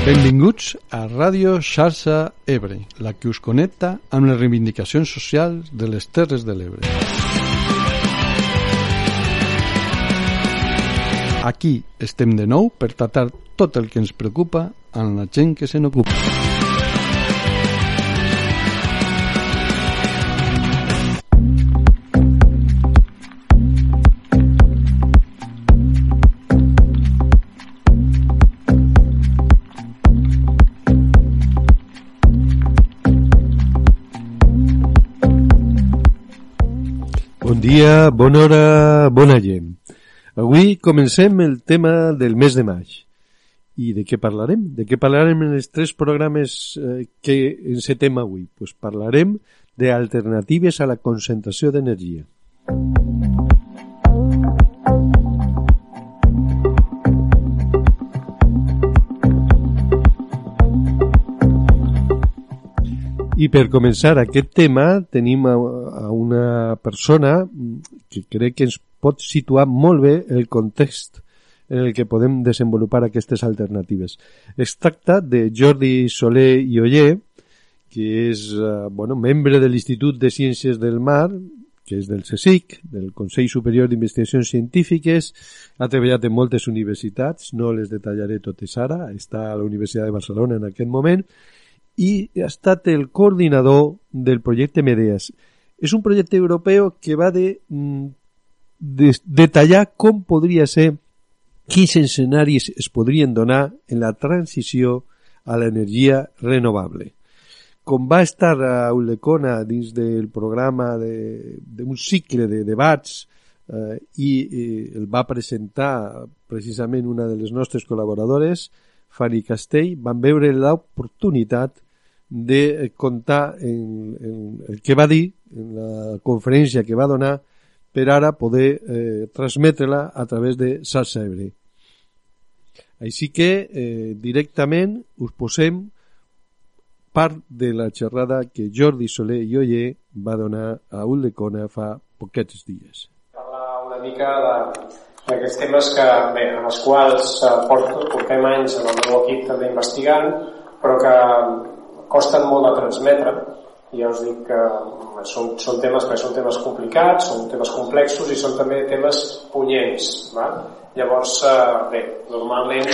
Benvinguts a Ràdio Xarxa Ebre, la que us connecta amb les reivindicacions socials de les Terres de l'Ebre. Aquí estem de nou per tractar tot el que ens preocupa amb la gent que se n'ocupa. Bon dia, bona hora, bona gent. Avui comencem el tema del mes de maig. I de què parlarem? De què parlarem en els tres programes que encetem avui? Pues parlarem d'alternatives a la concentració d'energia. I per començar aquest tema tenim a una persona que crec que ens pot situar molt bé el context en el que podem desenvolupar aquestes alternatives. Es tracta de Jordi Soler i Oller, que és membre de l'Institut de Ciències del Mar, que és del CSIC, del Consell Superior d'Investigacions Científiques, ha treballat en moltes universitats, no les detallaré totes ara, està a la Universitat de Barcelona en aquest moment, i ha estat el coordinador del projecte Medeas. És un projecte europeu que va de detallar com podria ser, quins escenaris es podrien donar en la transició a l'energia renovable. Com va estar a Ulldecona dins del programa d'un cicle de debats i el va presentar precisament una de les nostres col·laboradores, Fanny Castell, van veure l'oportunitat de contar en el que va dir en la conferència que va donar per ara poder transmetre-la a través de Xarxa Ebre. Així que directament us posem part de la xerrada que Jordi Soler i Oller va donar a Ulldecona fa poquets dies. Parlar una mica d'aquests temes en els quals portem anys en el meu equip també investigant, però que costen molt de transmetre. Ja us dic que són temes complicats, són temes complexos i són també temes punyents. Llavors, normalment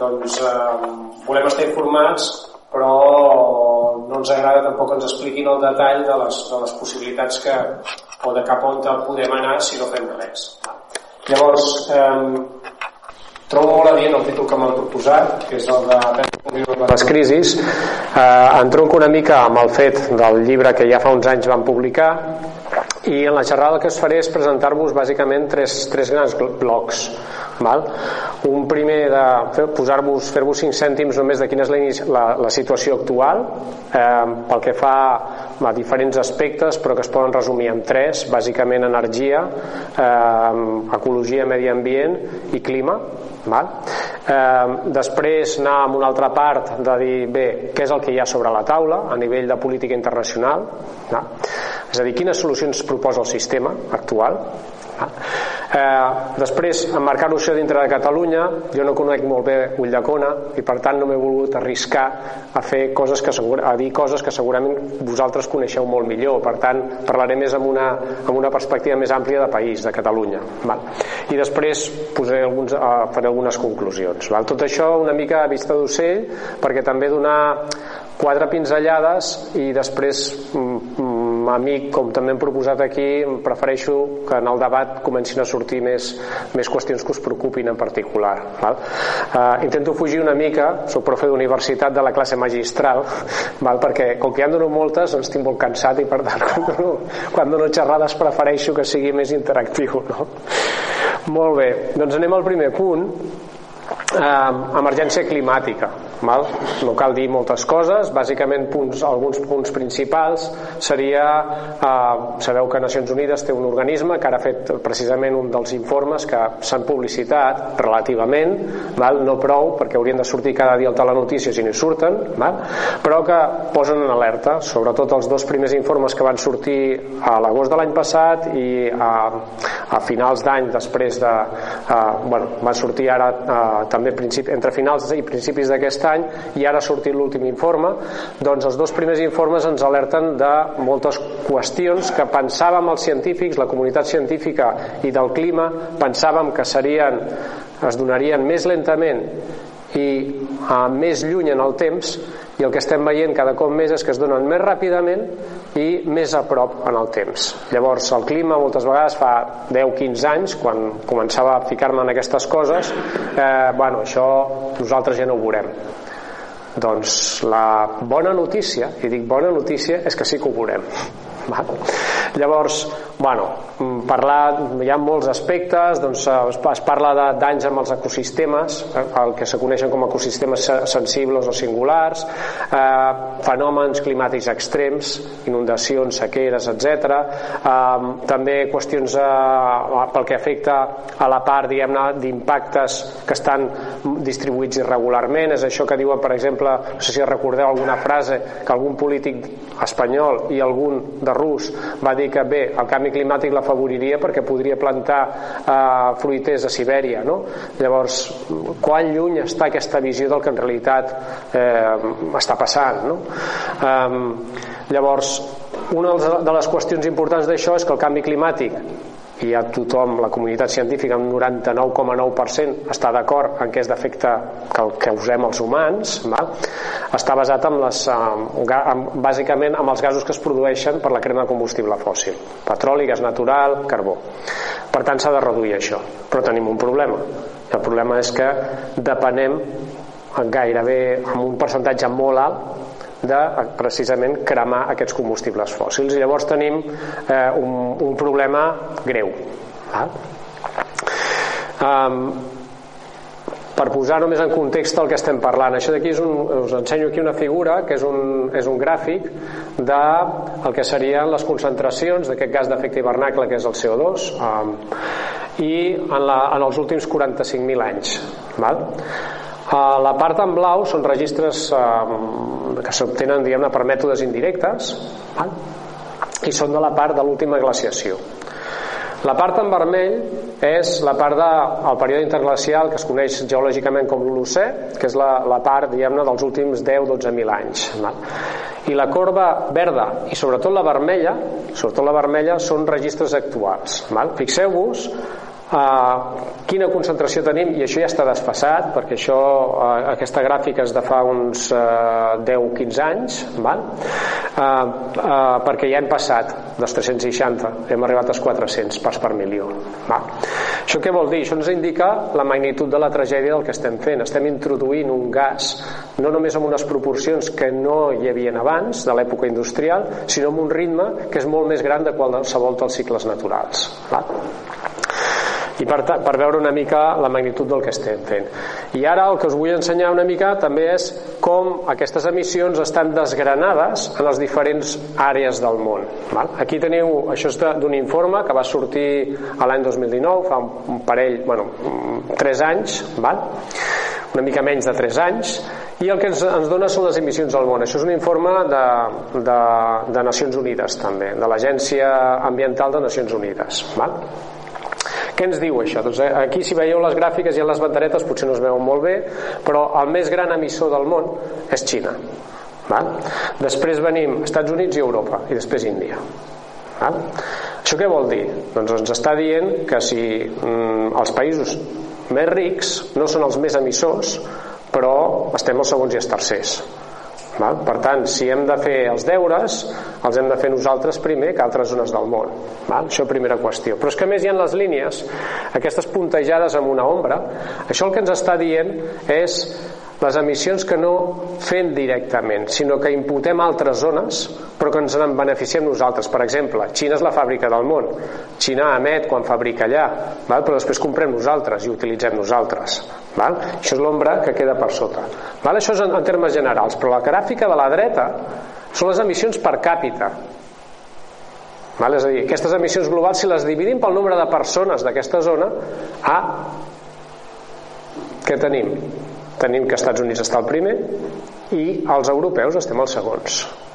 volem estar informats, però no ens agrada tampoc que ens expliquin el detall de les possibilitats o de cap on podem anar si no fem res. Llavors, trobo molt adient el títol que m'han proposat, que és el de les crisis. Entronco una mica amb el fet del llibre que ja fa uns anys vam publicar, i en la xerrada que us faré és presentar-vos bàsicament tres grans blocs. Un primer de fer-vos 5 cèntims només de quina és la situació actual pel que fa a diferents aspectes, però que es poden resumir en 3, bàsicament energia, ecologia, medi ambient i clima. Després anar a una altra part de dir què és el que hi ha sobre la taula a nivell de política internacional, és a dir, quines solucions proposa el sistema actual. Després emmarcar-ho això dintre de Catalunya. Jo no conec molt bé Ulldecona i per tant no m'he volgut arriscar a dir coses que segurament vosaltres coneixeu molt millor. Per tant parlaré més amb una perspectiva més àmplia de país, de Catalunya. I després faré algunes conclusions. Tot això una mica a vista d'ocell, perquè també donar 4 pinzellades i després a mi, com també hem proposat aquí, prefereixo que en el debat comencin a sortir més qüestions que us preocupin en particular. Intento fugir una mica, soc profe d'universitat, de la classe magistral, perquè com que ja en dono moltes ens tinc molt cansat i per tant quan dono xerrades prefereixo que sigui més interactiu. Molt bé, doncs anem al primer punt. Emergència climàtica. No cal dir moltes coses, bàsicament alguns punts principals seria, sabeu que Nacions Unides té un organisme que ara ha fet precisament un dels informes que s'han publicitat relativament, no prou perquè haurien de sortir cada dia al telenotícies i no hi surten, però que posen en alerta, sobretot els 2 primers informes que van sortir a l'agost de l'any passat i a finals d'any, després de van sortir ara també també entre finals i principis d'aquest any, i ara ha sortit l'últim informe. Doncs els 2 primers informes ens alerten de moltes qüestions que pensàvem els científics, la comunitat científica i del clima, pensàvem que es donarien més lentament i més lluny en el temps, i el que estem veient cada cop més és que es donen més ràpidament i més a prop en el temps. Llavors el clima moltes vegades fa 10-15 anys, quan començava a ficar-me en aquestes coses, això nosaltres ja no ho veurem. Doncs la bona notícia, i dic bona notícia, és que sí que ho veurem. Llavors, hi ha molts aspectes, doncs es parla de danys amb els ecosistemes, el que se coneixen com ecosistemes sensibles o singulars, fenòmens climàtics extrems, inundacions, sequeres, etc. També qüestions pel que afecta a la part, diguem-ne, d'impactes que estan distribuïts irregularment. És això que diuen, per exemple, no sé si recordeu alguna frase que algun polític espanyol i algun de rus va dir que bé, el canvi climàtic l'afavoriria perquè podria plantar fruiters a Sibèria, no? Llavors, quan lluny està aquesta visió del que en realitat està passant, no? Llavors, una de les qüestions importants d'això és que el canvi climàtic, i a tothom, la comunitat científica, amb 99,9% està d'acord en què és d'efecte que el causem els humans, està basat bàsicament en els gasos que es produeixen per la crema de combustible fòssil: petroli, gas natural, carbó. Per tant, s'ha de reduir això, però tenim un problema. El problema és que depenem gairebé amb un percentatge molt alt de precisament cremar aquests combustibles fòssils, i llavors tenim un problema greu. Per posar només en context el que estem parlant, això d'aquí us ensenyo aquí una figura que és un gràfic del que serien les concentracions d'aquest gas d'efecte hivernacle que és el CO2 i en els últims 45.000 anys. La part en blau són registres que s'obtenen, diguem-ne, per mètodes indirectes, i són de la part de l'última glaciació. La part en vermell és la part del període interglacial que es coneix geològicament com l'Holocè, que és la part, diguem-ne, dels últims 10-12.000 anys. I la corba verda i sobretot la vermella són registres actuals. Fixeu-vos quina concentració tenim, i això ja està desfasat perquè aquesta gràfica és de fa uns 10-15 anys, perquè ja hem passat dels 360, hem arribat als 400 parts per milió. Això què vol dir? Això ens indica la magnitud de la tragèdia del que estem fent. Estem introduint un gas no només amb unes proporcions que no hi havien abans de l'època industrial, sinó amb un ritme que és molt més gran de qualsevol dels cicles naturals. I per veure una mica la magnitud del que estem fent. I ara el que us vull ensenyar una mica també és com aquestes emissions estan desgranades en les diferents àrees del món. Aquí teniu, això és d'un informe que va sortir l'any 2019, fa un parell, 3 anys, una mica menys de 3 anys, i el que ens dona són les emissions al món. Això és un informe de Nacions Unides també, de l'Agència Ambiental de Nacions Unides. Què ens diu això? Doncs aquí, si veieu les gràfiques i les banderetes, potser no es veuen molt bé, però el més gran emissor del món és Xina. Després venim Estats Units i Europa, i després Índia. Això què vol dir? Doncs ens està dient que si els països més rics no són els més emissors, però estem els segons i els tercers. Per tant, si hem de fer els deures, els hem de fer nosaltres primer que altres zones del món. Això primera qüestió. Però és que a més hi ha les línies, aquestes puntejades amb una ombra. Això el que ens està dient és les emissions que no fem directament, sinó que imputem altres zones, però que ens en beneficiem nosaltres. Per exemple, Xina és la fàbrica del món. Xina emet quan fabrica allà, però després comprem nosaltres i utilitzem nosaltres. Això és l'ombra que queda per sota. Això és en termes generals, però la gràfica de la dreta són les emissions per càpita. És a dir, aquestes emissions globals, si les dividim pel nombre de persones d'aquesta zona, què tenim? Tenim que Estats Units està al primer i els europeus estem als segons.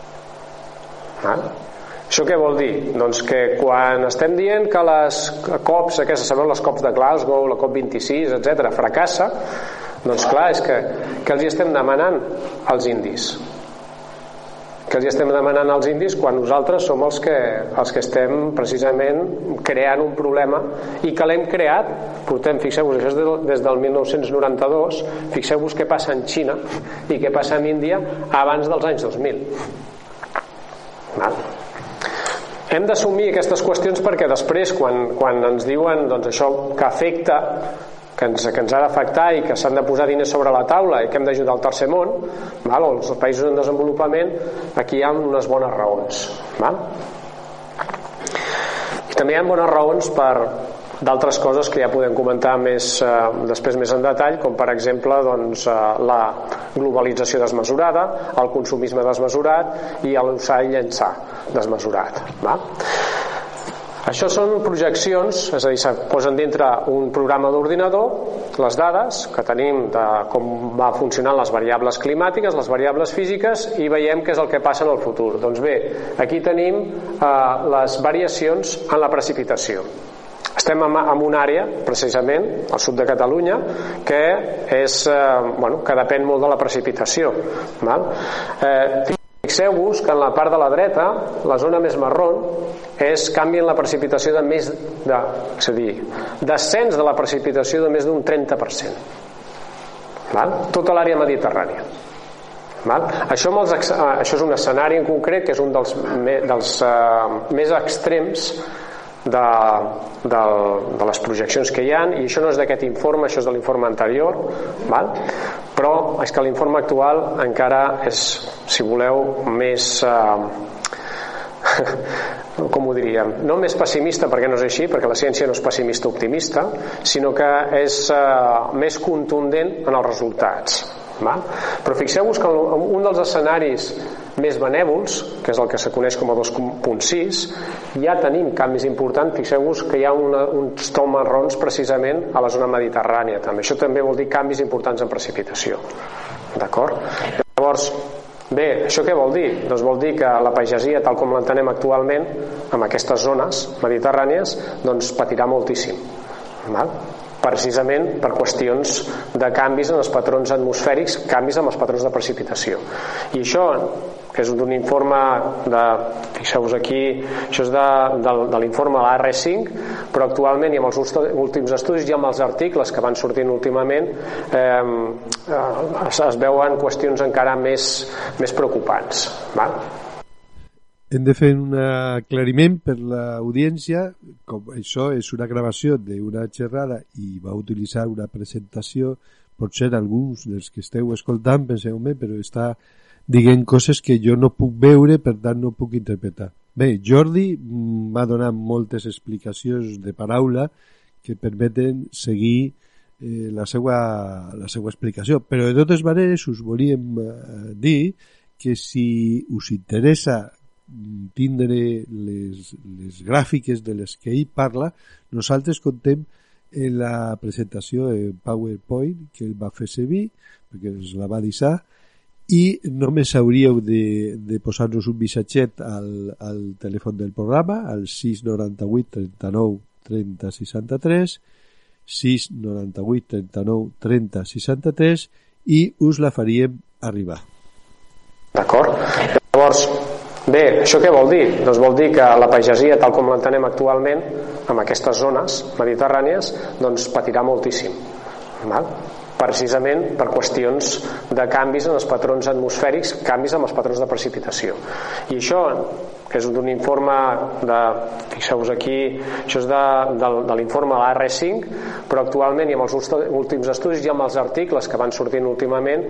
Això què vol dir? Doncs que quan estem dient que les COPs, aquestes, sabeu, les COPs de Glasgow, la COP26, etc., fracassa, Doncs clar, és que els hi estem demanant als indis? Que els estem demanant als indis quan nosaltres som els que estem precisament creant un problema i que l'hem creat. Fixeu-vos, això és des del 1992. Fixeu-vos què passa en Xina i què passa en Índia abans dels anys 2000. Hem d'assumir aquestes qüestions perquè després quan ens diuen doncs, això que afecta, que ens ha d'afectar i que s'han de posar diners sobre la taula i que hem d'ajudar el tercer món, o els països en desenvolupament, aquí hi ha unes bones raons. I també hi ha bones raons per d'altres coses que ja podem comentar després més en detall, com per exemple doncs, la globalització desmesurada, el consumisme desmesurat i l'usar i llençar desmesurat. Això són projeccions, és a dir, es posen dintre un programa d'ordinador les dades que tenim de com va funcionant les variables climàtiques, les variables físiques, i veiem què és el que passa en el futur. Doncs bé, aquí tenim les variacions en la precipitació. Estem en una àrea, precisament, al sud de Catalunya, que depèn molt de la precipitació. Fixeu-vos que en la part de la dreta, la zona més marrón, és canvi en la precipitació és a dir, descens de la precipitació de més d'un 30%. Tota l'àrea mediterrània. Això és un escenari en concret que és un dels més extrems de les projeccions que hi ha, i això no és d'aquest informe, això és de l'informe anterior, però és que l'informe actual encara és, si voleu, més com ho diríem, no més pessimista, perquè no és així, perquè la ciència no és pessimista optimista, sinó que és més contundent en els resultats. Però fixeu-vos que un dels escenaris més benèvols, que és el que se coneix com a 2.6, ja tenim canvis importants. Fixeu-vos que hi ha uns tons marrons precisament a la zona mediterrània també. Això també vol dir canvis importants en precipitació. D'acord? Llavors, bé, això què vol dir? Doncs vol dir que la pagesia, tal com l'entenem actualment, en aquestes zones mediterrànies, doncs patirà moltíssim. Precisament per qüestions de canvis en els patrons atmosfèrics, canvis en els patrons de precipitació. I això, que és d'un informe fixeu-vos aquí, això és de l'informe de l'AR5, però actualment i amb els últims estudis i amb els articles que van sortint últimament es veuen qüestions encara més preocupants. Hem de fer un aclariment per l'audiència. Com això és una gravació d'una xerrada i va utilitzar una presentació, potser alguns dels que esteu escoltant penseu, però està dient coses que jo no puc veure, per tant no puc interpretar. Bé, Jordi m'ha donat moltes explicacions de paraula que permeten seguir la seva explicació, però de totes maneres us volíem dir que si us interessa tindre les gràfiques de les que ell parla, nosaltres contem en la presentació en PowerPoint que ell va fer servir, perquè ens la va deixar, i només hauríeu de posar-nos un missatget al telèfon del programa, al 698 39 30 63, 698 39 30 63, i us la faríem arribar. D'acord? Llavors, bé, això què vol dir? Doncs vol dir que la pagesia, tal com l'entenem actualment, en aquestes zones mediterrànies, doncs patirà moltíssim. Precisament per qüestions de canvis en els patrons atmosfèrics, canvis en els patrons de precipitació. I això, que és d'un informe fixeu-vos aquí, això és de l'informe de l'AR5, però actualment i amb els últims estudis i amb els articles que van sortint últimament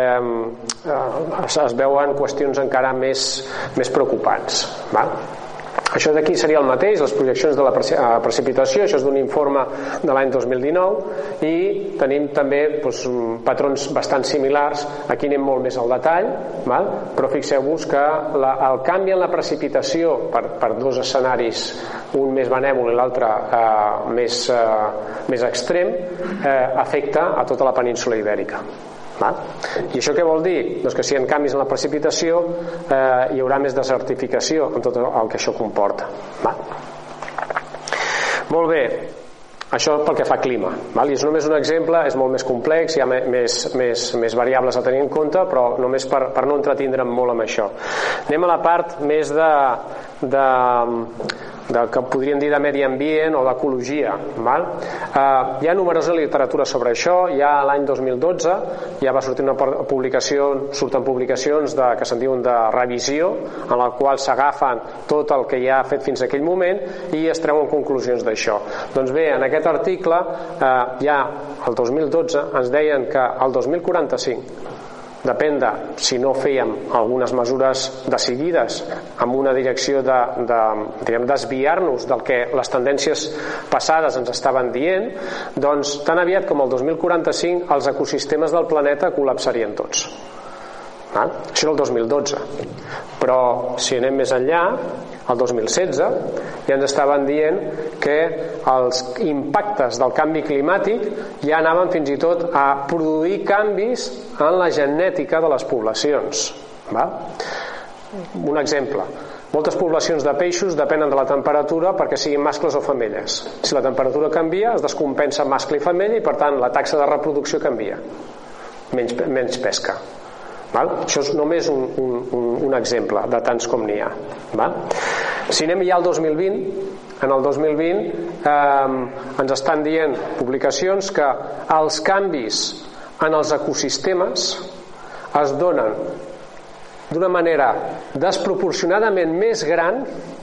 es veuen qüestions encara més preocupants. Això d'aquí seria el mateix, les projeccions de la precipitació. Això és d'un informe de l'any 2019 i tenim també patrons bastant similars. Aquí anem molt més al detall, però fixeu-vos que el canvi en la precipitació per dos escenaris, un més benèvol i l'altre més extrem, afecta a tota la península ibèrica. I això què vol dir? Doncs que si hi ha canvis en la precipitació hi haurà més desertificació amb tot el que això comporta. Molt bé, Això pel que fa a clima, val? I és només un exemple, és molt més complex, hi ha més variables a tenir en compte, però només per no entretindre'm molt amb això. Anem a la part més de que podríem dir de medi ambient o d'ecologia, val? Hi ha numerosa literatura sobre això. Ja l'any 2012 ja va sortir surten publicacions que se'n diuen de revisió, en la qual s'agafen tot el que ja ha fet fins a aquell moment i es treuen conclusions d'això. Doncs bé, en aquest article ja el 2012 ens deien que el 2045, depèn de si no fèiem algunes mesures decidides amb una direcció de desviar-nos del que les tendències passades ens estaven dient, doncs tan aviat com el 2045 els ecosistemes del planeta col·lapsarien tots. Això era el 2012, però si anem més enllà, el 2016 ja ens estaven dient que els impactes del canvi climàtic ja anaven fins i tot a produir canvis en la genètica de les poblacions. Un exemple: moltes poblacions de peixos depenen de la temperatura perquè siguin mascles o femelles. Si la temperatura canvia, es descompensa mascle i femella i per tant la taxa de reproducció canvia, menys pesca. Això és només un exemple de tants com n'hi ha. Si anem ja al 2020, en el 2020 ens estan dient publicacions que els canvis en els ecosistemes es donen d'una manera desproporcionadament més gran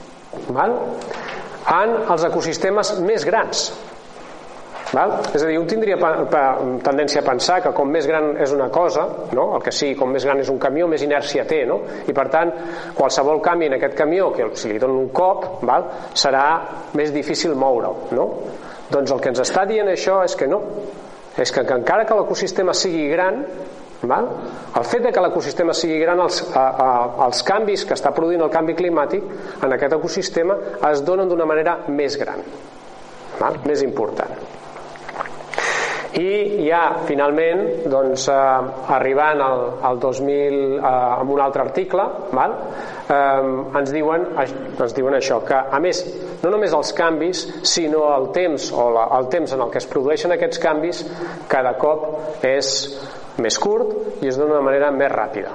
en els ecosistemes més grans. És a dir, un tindria tendència a pensar que com més gran és una cosa, el que sigui, com més gran és un camió, més inèrcia té, i per tant qualsevol canvi en aquest camió, que si li donen un cop, serà més difícil moure-ho. Doncs el que ens està dient això és que no, és que encara que l'ecosistema sigui gran, el fet de que l'ecosistema sigui gran, els canvis que està produint el canvi climàtic en aquest ecosistema es donen d'una manera més gran, més important. I ja finalment, arribant al 2000 amb un altre article, ens diuen això, que a més no només els canvis, sinó el temps en el que es produeixen aquests canvis cada cop és més curt i és d'una manera més ràpida.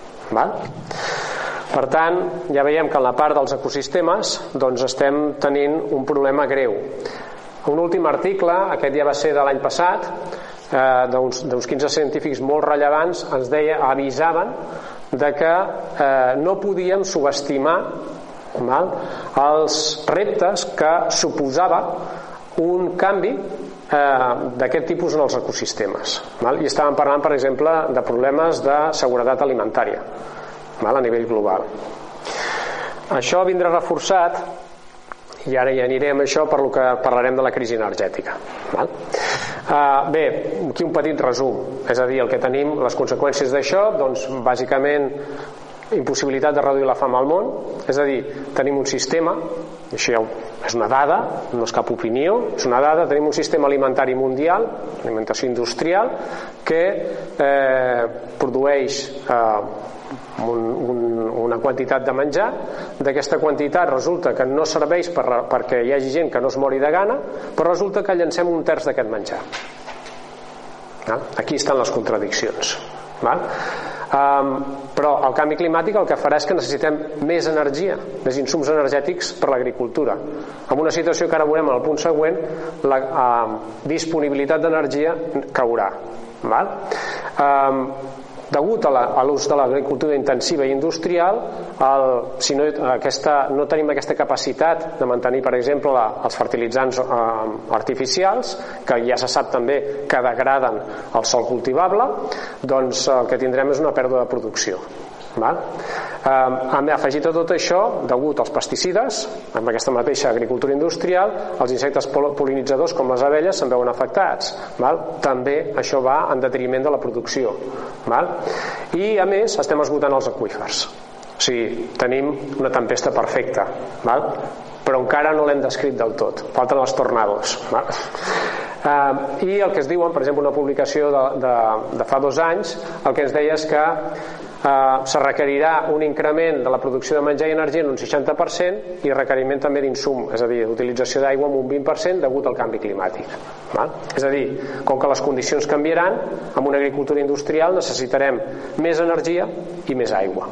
Per tant, ja veiem que en la part dels ecosistemes estem tenint un problema greu. Un últim article, aquest ja va ser de l'any passat, d'uns 15 científics molt rellevants, ens avisaven de que no podíem subestimar els reptes que suposava un canvi d'aquest tipus en els ecosistemes. I estàvem parlant, per exemple, de problemes de seguretat alimentària a nivell global. Això vindrà reforçat, i ara ja anirem a això per lo que parlarem de la crisi energètica. Bé, aquí un petit resum, és a dir, el que tenim, les conseqüències d'això, bàsicament impossibilitat de reduir la fam al món, és a dir, tenim un sistema, això és una dada, no és cap opinió, és una dada, tenim un sistema alimentari mundial, alimentació industrial, que produeix una quantitat de menjar. D'aquesta quantitat resulta que no serveix perquè hi hagi gent que no es mori de gana, però resulta que llancem un terç d'aquest menjar. Aquí estan les contradiccions. Però el canvi climàtic el que farà és que necessitem més energia, més insums energètics per l'agricultura. En una situació que ara veurem en el punt següent, la disponibilitat d'energia caurà. Degut a l'ús de l'agricultura intensiva i industrial, si no tenim aquesta capacitat de mantenir, per exemple, els fertilitzants artificials, que ja se sap també que degraden el sòl cultivable, doncs el que tindrem és una pèrdua de producció. Afegit a tot això, degut als pesticides, amb aquesta mateixa agricultura industrial, els insectes pol·linitzadors com les abelles se'n veuen afectats. També això va en detriment de la producció. I a més estem esgotant els aqüífers. O sigui, tenim una tempesta perfecta, però encara no l'hem descrit del tot, falten els tornados. I el que es diuen, per exemple, una publicació de fa 2 anys, el que ens deia és que se requerirà un increment de la producció de menjar i energia en un 60% i requeriment també d'insum, és a dir, utilització d'aigua en un 20% degut al canvi climàtic. És a dir, com que les condicions canviaran, amb una agricultura industrial necessitarem més energia i més aigua.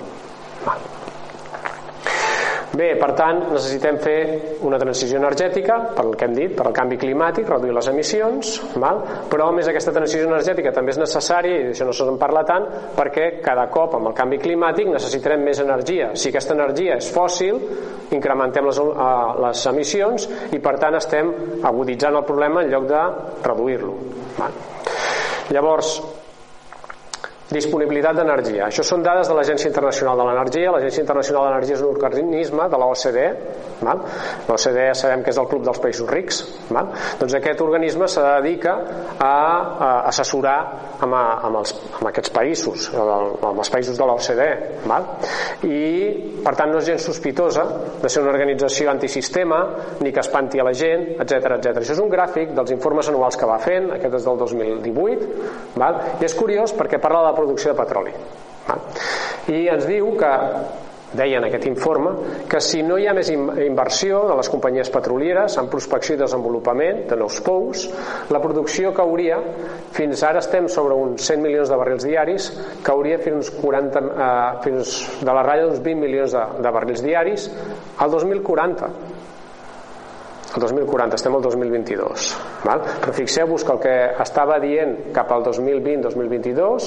Bé, per tant, necessitem fer una transició energètica, pel que hem dit, per al canvi climàtic, reduir les emissions, però a més aquesta transició energètica també és necessària, i d'això no se'n parla tant, perquè cada cop amb el canvi climàtic necessitarem més energia. Si aquesta energia és fòssil, incrementem les emissions i per tant estem aguditzant el problema en lloc de reduir-lo. Llavors, disponibilitat d'energia. Això són dades de l'Agència Internacional de l'Energia. L'Agència Internacional de l'Energia és un organisme de l'OCDE. L'OCDE sabem que és el club dels països rics. Doncs aquest organisme se dedica a assessorar amb aquests països, amb els països de l'OCDE. I per tant no és gens sospitosa de ser una organització antisistema ni que espanti a la gent, etc. Això és un gràfic dels informes anuals que va fent, aquest és del 2018, i és curiós perquè parla de la producció de petroli. I ens diu que, deia en aquest informe, que si no hi ha més inversió de les companyies petrolieres en prospecció i desenvolupament de nous pous, la producció cauria, fins ara estem sobre uns 100 milions de barrils diaris, cauria fins de la ratlla d'uns 20 milions de barrils diaris al 2040. El 2040, estem al 2022, però fixeu-vos que el que estava dient cap al 2020-2022,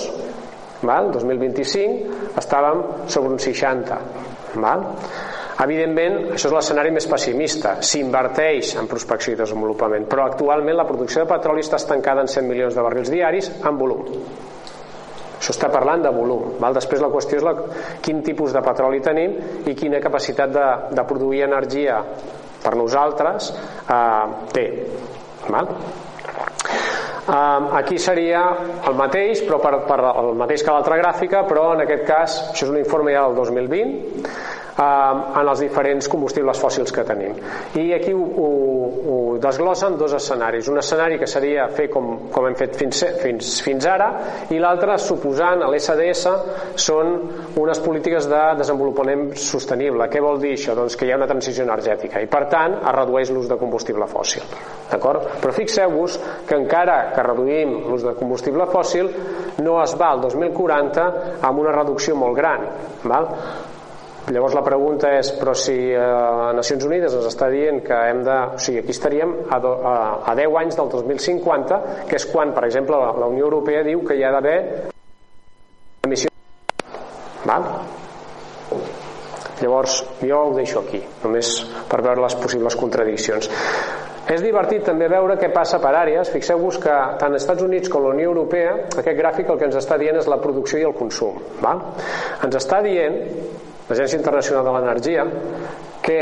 2025, estàvem sobre un 60. Evidentment, això és l'escenari més pessimista, s'inverteix en prospecció i desenvolupament, però actualment la producció de petroli està estancada en 100 milions de barrils diaris en volum. Això està parlant de volum. Després la qüestió és quin tipus de petroli tenim i quina capacitat de produir energia per nosaltres té. Aquí seria el mateix, però el mateix que l'altra gràfica, però en aquest cas això és un informe ja del 2020 en els diferents combustibles fòssils que tenim. I aquí ho desglossen 2 escenaris. Un escenari que seria fer com hem fet fins ara, i l'altre, suposant l'SDS, són unes polítiques de desenvolupament sostenible. Què vol dir això? Doncs que hi ha una transició energètica i per tant es redueix l'ús de combustible fòssil. D'acord? Però fixeu-vos que encara que reduïm l'ús de combustible fòssil no es va al 2040 amb una reducció molt gran. Llavors la pregunta és, però si Nacions Unides ens està dient que hem de... O sigui, aquí estaríem a 10 anys del 2050, que és quan, per exemple, la Unió Europea diu que hi ha d'haver emissions. Llavors, jo ho deixo aquí, només per veure les possibles contradiccions. És divertit també veure què passa per àrees. Fixeu-vos que tant als Estats Units com la Unió Europea, aquest gràfic el que ens està dient és la producció i el consum. Ens està dient l'Agència Internacional de l'Energia que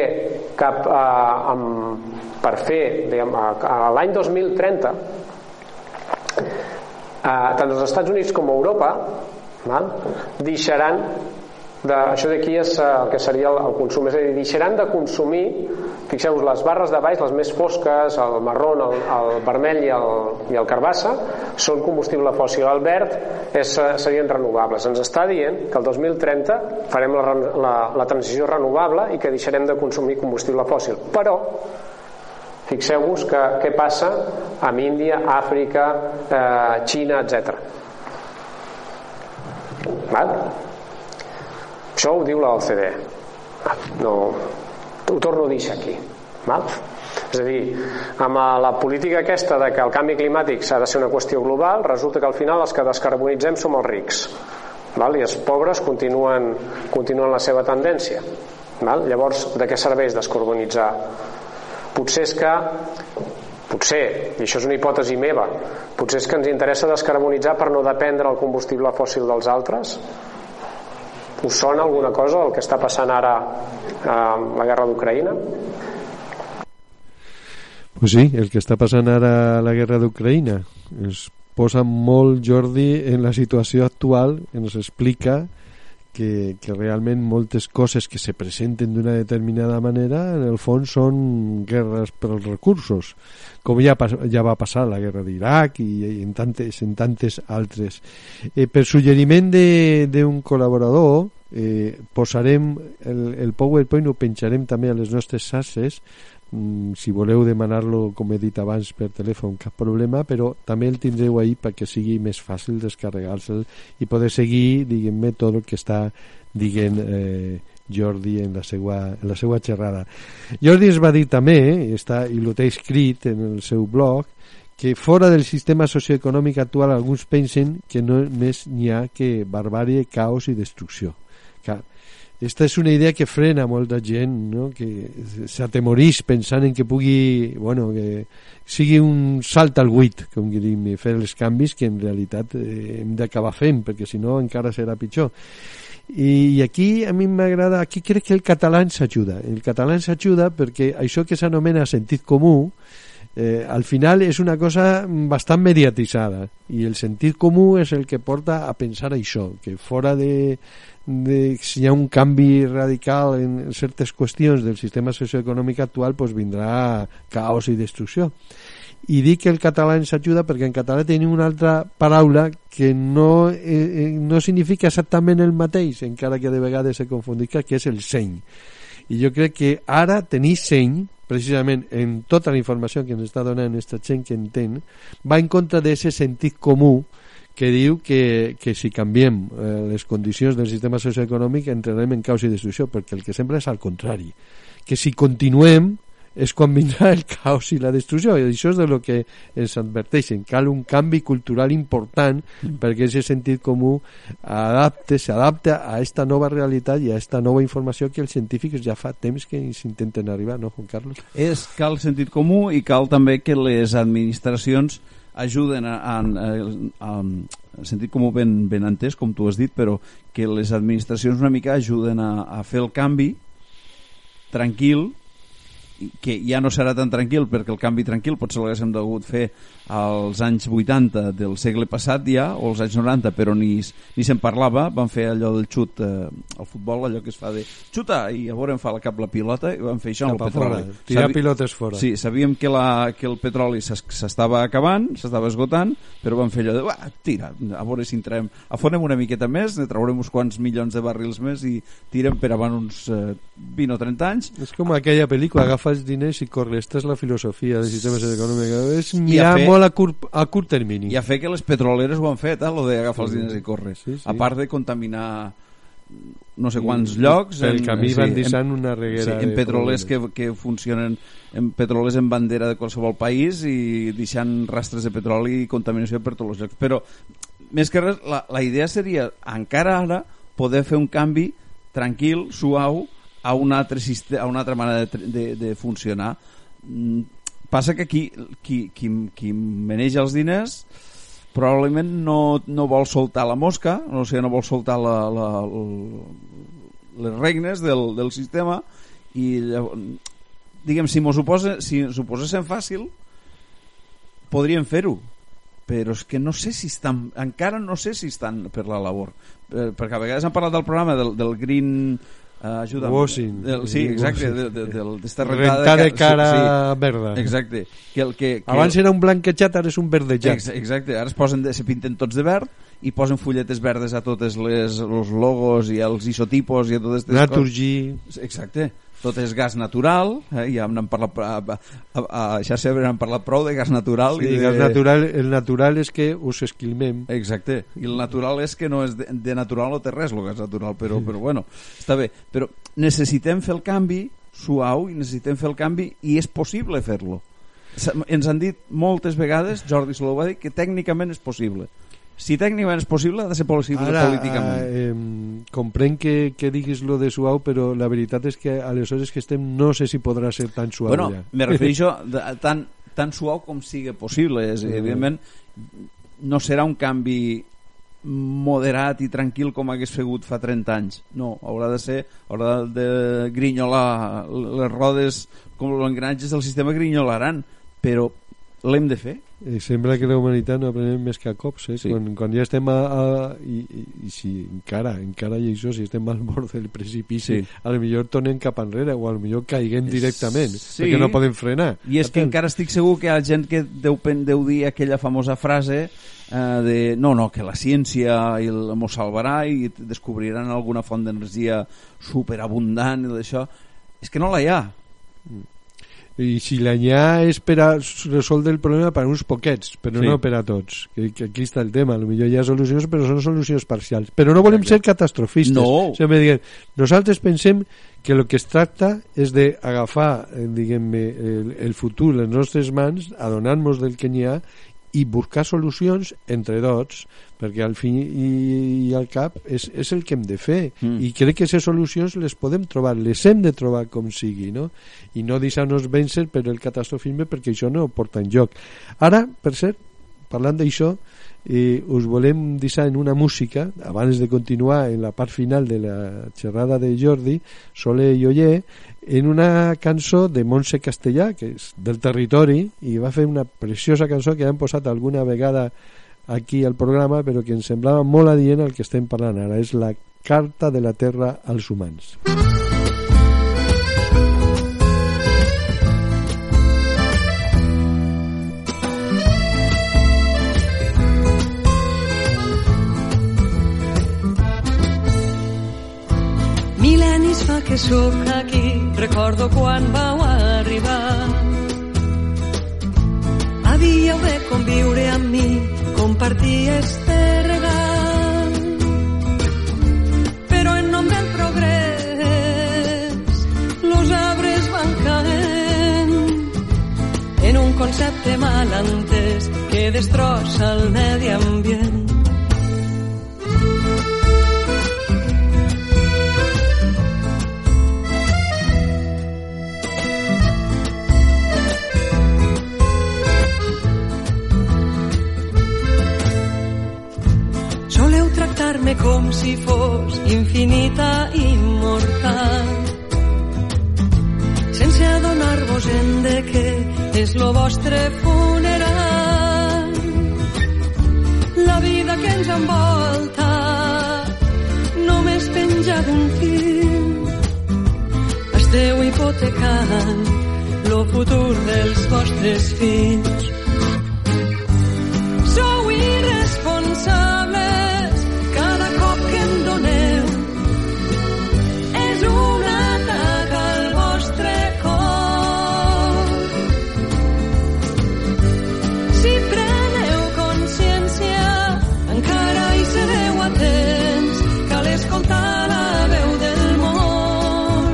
per fer l'any 2030 tant els Estats Units com Europa deixaran això d'aquí és el que seria el consum, és a dir, deixaran de consumir, fixeu-vos, les barres de baix, les més fosques, el marró, el vermell i el carbassa, són combustible fòssil. El verd serien renovables. Ens està dient que el 2030 farem la transició renovable i que deixarem de consumir combustible fòssil. Però fixeu-vos què passa amb Índia, Àfrica, Xina, etc. Això ho diu l'OCDE. No, ho torno a dir aquí. És a dir, amb la política aquesta de que el canvi climàtic s'ha de ser una qüestió global, resulta que al final els que descarbonitzem som els rics, i els pobres continuen la seva tendència. Llavors, de què serveix descarbonitzar? Potser, i això és una hipòtesi meva, potser és que ens interessa descarbonitzar per no dependre del combustible fòssil dels altres. Us sona alguna cosa el que està passant ara amb la guerra d'Ucraïna? Pues sí, el que està passant ara a la guerra d'Ucraïna ens posa molt, Jordi, en la situació actual, ens explica que realment moltes coses que se presenten d'una determinada manera en el fons són guerres pels recursos, com ja va passar la guerra d'Iraq i en tantes altres. Per suggeriment d'un col·laborador posarem el PowerPoint, ho penjarem també a les nostres xarxes. Si voleu demanar-lo, com he dit abans, per telèfon, cap problema, però també el tindreu ahí perquè sigui més fàcil descarregar-se'l i poder seguir, diguem-me, tot el que està dient Jordi en la seva xerrada. Jordi ens va dir també, i ho té escrit en el seu blog, que fora del sistema socioeconòmic actual alguns pensen que només n'hi ha que barbàrie, caos i destrucció. Clar, esta és una idea que frena molta gent, no? Que s'atemorís pensant en que pugui, que sigui un salt al buit, com diríem, fer els canvis que en realitat hem d'acabar fent, perquè si no encara serà pitjor. I aquí a mi m'agrada, aquí crec que el català ens ajuda. El català ens ajuda perquè això que s'anomena sentit comú al final és una cosa bastant mediatitzada, i el sentit comú és el que porta a pensar això, que fora de si hi ha un canvi radical en certes qüestions del sistema socioeconòmic actual, doncs vindrà caos i destrucció. I dic que el català ens ajuda perquè en català tenim una altra paraula que no significa exactament el mateix, encara que de vegades se confondica, que és el seny. I jo crec que ara tenir seny, precisament en tota la informació que ens està donant aquesta gent que entén, va en contra d'aquest sentit comú que diu que si canviem les condicions del sistema socioeconòmic entrarem en caos i destrucció, perquè el que sembla és al contrari, que si continuem és quan vindrà el caos i la destrucció, i això és de lo que ens adverteixen. Cal un canvi cultural important perquè aquest sentit comú s'adapta a aquesta nova realitat i a aquesta nova informació que els científics ja fa temps que s'intenten arribar, no, Juan Carlos? Cal sentit comú i cal també que les administracions ajuden a sentit comú ben entès, com tu has dit, però que les administracions una mica ajuden a fer el canvi tranquil, que ja no serà tan tranquil, perquè el canvi tranquil potser l'haguéssim degut fer als anys 80 del segle passat ja, o als anys 90, però ni se'n parlava. Van fer allò del xut al futbol, allò que es fa de xuta i a veure em fa cap la pilota, i van fer això amb el petroli. Tirar pilotes fora. Sí, sabíem que el petroli s'estava acabant, s'estava esgotant, però van fer allò de tira, a veure si entrem, afonem una miqueta més, ne traurem uns quants milions de barrils més i tirem per avant uns 20 o 30 anys. És com aquella pel·lícula, agafa els diners i corre. Esta és la filosofia del sistema econòmic, és mirar molt a curt termini, i a fer que les petroleres ho han fet, lo d'agafar els diners i córrer, a part de contaminar no sé quants llocs pel camí, van deixant una reguera en petrolers que funcionen, en petrolers en bandera de qualsevol país, i deixant rastres de petroli i contaminació per tots els llocs. Però més que res la idea seria encara ara poder fer un canvi tranquil, suau, a una altra manera de funcionar. Passa que qui maneja els diners probablement no vol soltar la mosca, o sigui, no vol soltar les regnes del sistema, i diguem, si s'ho posessin fàcil podríem fer-ho, però és que no sé si estan, encara no sé si estan per la labor, perquè a vegades han parlat del programa del Green washing, sí, exacte, rentar de cara verda, exacte, que abans era un blanquejat, ara és un verdejat, exacte, ara se pinten tots de verd i posen fulletes verdes a totes els logos i els isotipos i a totes aquestes Naturgy, exacte, tot és gas natural, ja n'han parlat ja sempre han parlat prou de gas natural, sí, gas natural. El natural és que us esquilmem, exacte, i el natural és que no és de natural, no té res el gas natural, però bueno, està bé, però necessitem fer el canvi suau i necessitem fer el canvi, i és possible fer-lo. Ens han dit moltes vegades, Jordi Solou va dir que tècnicament és possible. Si tècnicament és possible, ha de ser possible políticament. Comprenc que diguis lo de suau, però la veritat és que aleshores que estem no sé si podrà ser tan suau. Bueno, ja. Me refereixo tan suau com sigui possible. Evidentment, no serà un canvi moderat i tranquil com hagués fegut fa 30 anys. No, haurà de grinyolar les rodes, com els engranatges del sistema grinyolaran, però l'hem de fer. Sembla que la humanitat no aprenem més que a cops, Sí. quan ja estem i si encara i això, si estem al bord del precipici, Sí. a lo millor tornem cap enrere o a lo millor caiguem directament, Sí. perquè no podem frenar. I és que encara estic segur que hi ha gent que deu dir aquella famosa frase de no, que la ciència mos salvarà i descobriran alguna font d'energia superabundant i d'això. És que no la hi ha. I si l'any és per a resoldre el problema per a uns poquets, però Sí. no per a tots, que aquí està el tema. Potser hi ha solucions, però són solucions parcials. Però no volem ser catastrofistes. No. Sempre diguem, nosaltres pensem que el que es tracta és d'agafar el futur en les nostres mans, adonar-nos del que n'hi ha i buscar solucions entre tots, perquè al fin i al cap és el que hem de fer, i crec que aquestes solucions les podem trobar, les hem de trobar com sigui, no? I no deixar-nos vèncer per el catastrofisme, perquè això no porta enlloc. Ara, per cert, parlant d'això, us volem deixar en una música, abans de continuar en la part final de la xerrada de Jordi Soler i Oller, en una cançó de Montse Castellà, que és del territori, i va fer una preciosa cançó que hem posat alguna vegada aquí al programa, però que ens semblava molt adient al que estem parlant ara. És la Carta de la Terra als humans. Mil·lennis fa que sóc aquí, recordo quan vau arribar. Havíeu de conviure amb mi, compartir este regal. Però en nom del progrés, los arbres van caent en un concepte mal entès que destrossa el medi ambient. Soleu tractar-me com si fos infinita i immortal, sense adonar-vos-en de què és lo vostre funeral. La vida que ens envolta només penja d'un fil. Esteu hipotecant lo futur dels vostres fills. Sou irresponsables, cada cop que em doneu és un atac al vostre cor. Si preneu consciència, encara hi sereu a temps, cal escoltar la veu del món.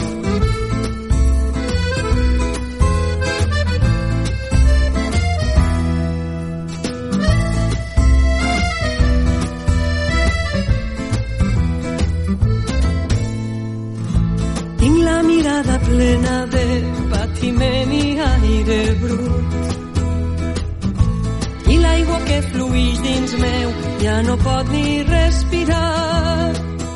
Tinc la mirada plena de patiment i aire brut, i l'aigua que fluïx dins meu ja no pot ni respirar.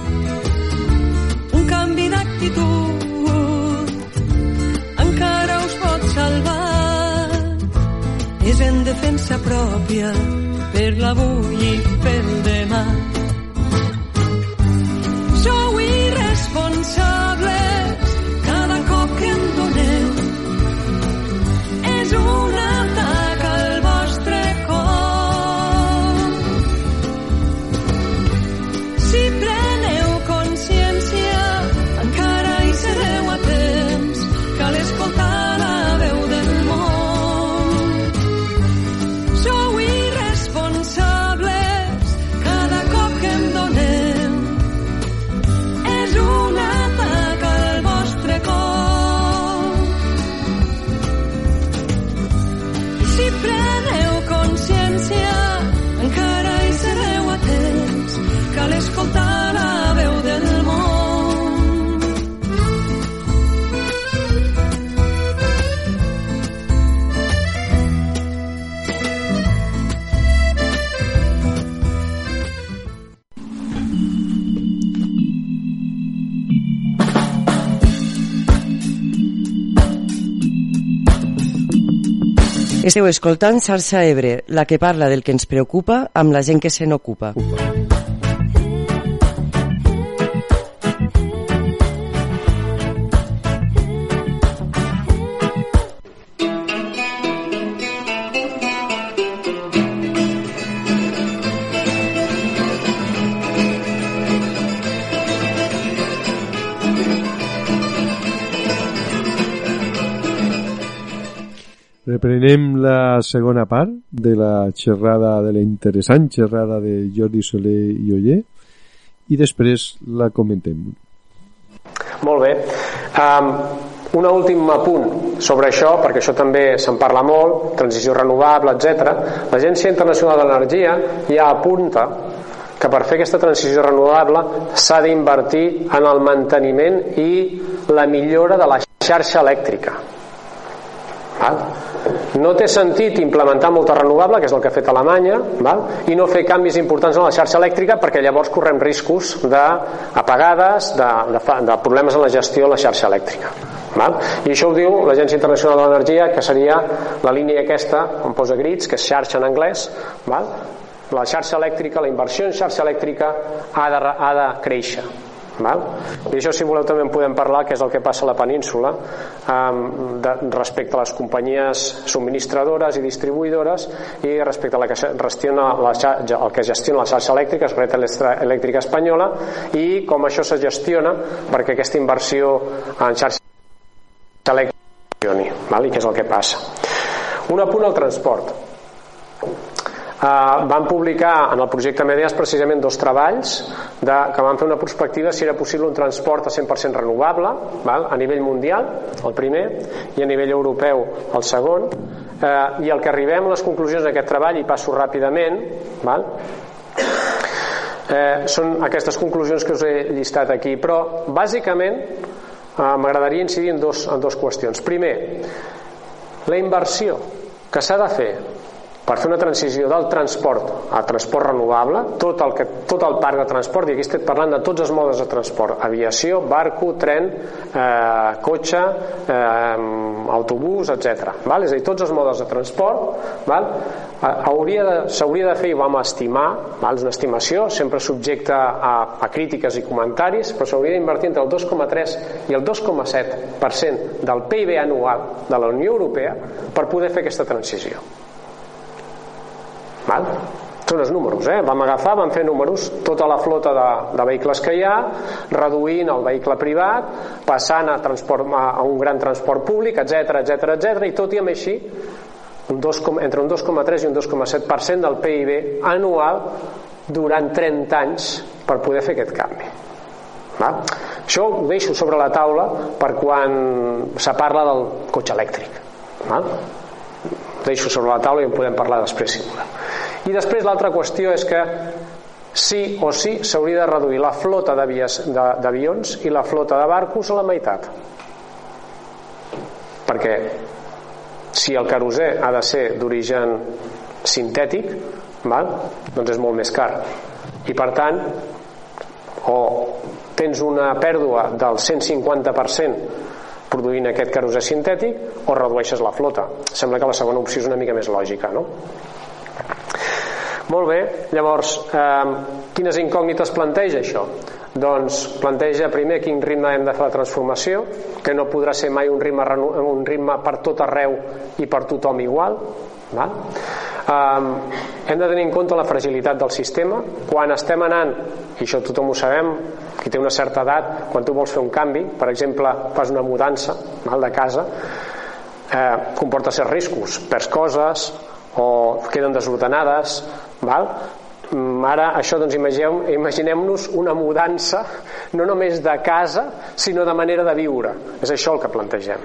Un canvi d'actitud encara us pot salvar. És en defensa pròpia per l'avui i pel demà. Sou irresponsables, cada cop que em doneu és un atac al vostre cor. Si preneu consciència, encara hi sereu a temps, cal escoltar la veu del món. Sou irresponsables, cada cop que em doneu és un atac Esteu escoltant Xarxa Ebre, la que parla del que ens preocupa amb la gent que se n'ocupa. Reprenem la segona part de la xerrada, de la interessant xerrada de Jordi Soler i Oller, i després la comentem. Molt bé. Un últim apunt sobre això, perquè això també se'n parla molt, transició renovable, etc. L'Agència Internacional de l'Energia ja apunta que per fer aquesta transició renovable s'ha d'invertir en el manteniment i la millora de la xarxa elèctrica. No té sentit implementar molta renovable, que és el que ha fet Alemanya, i no fer canvis importants en la xarxa elèctrica, perquè llavors correm riscos d'apagades, de problemes en la gestió de la xarxa elèctrica. I això ho diu l'Agència Internacional de l'Energia, que seria la línia aquesta on posa grids, que és xarxa en anglès. La xarxa elèctrica, la inversió en xarxa elèctrica ha de créixer. I això, si voleu, també en podem parlar, que és el que passa a la península respecte a les companyies subministradores i distribuïdores i respecte a la que gestiona el que gestiona la xarxa elèctrica, és Red Elèctrica Espanyola, i com això se gestiona perquè aquesta inversió en xarxa elèctrica funcioni, i què és el que passa. Un apunt al transport. Van publicar en el projecte Medeas precisament 2 treballs que van fer una perspectiva si era possible un transport a 100% renovable a nivell mundial, el primer, i a nivell europeu, el segon, i el que arribem a les conclusions d'aquest treball, i passo ràpidament, són aquestes conclusions que us he llistat aquí, però bàsicament m'agradaria incidir en dos qüestions. Primer, la inversió que s'ha de fer per fer una transició del transport a transport renovable, tot el parc de transport, i aquí estic parlant de tots els modes de transport: aviació, barco, tren, cotxe, autobús, etc. És a dir, tots els modes de transport s'hauria de fer, i vam estimar, és una estimació, sempre subjecte a crítiques i comentaris, però s'hauria d'invertir entre el 2,3 i el 2,7% del PIB anual de la Unió Europea per poder fer aquesta transició. Són els números, vam fer números, tota la flota de vehicles que hi ha, reduint el vehicle privat, passant a un gran transport públic, etc, i tot i amb així entre un 2,3 i un 2,7% del PIB anual durant 30 anys per poder fer aquest canvi. Això ho deixo sobre la taula per quan se parla del cotxe elèctric. Deixo sobre la taula i en podem parlar després, si voleu. I després l'altra qüestió és que sí o sí s'hauria de reduir la flota d'avions i la flota de barcos a la meitat, perquè si el querosè ha de ser d'origen sintètic, doncs és molt més car, i per tant o tens una pèrdua del 150% produint aquest querosè sintètic, o redueixes la flota. Sembla que la segona opció és una mica més lògica, no? Molt bé, llavors quines incògnites planteja això? Doncs planteja primer quin ritme hem de fer la transformació, que no podrà ser mai un ritme per tot arreu i per tothom igual. Hem de tenir en compte la fragilitat del sistema. Quan estem anant, i això tothom ho sabem, qui té una certa edat, quan tu vols fer un canvi, per exemple fas una mudança de casa, comporta certs riscos, perds coses o queden desordenades. Ara això, doncs, imaginem-nos una mudança no només de casa sinó de manera de viure. És això el que plantegem.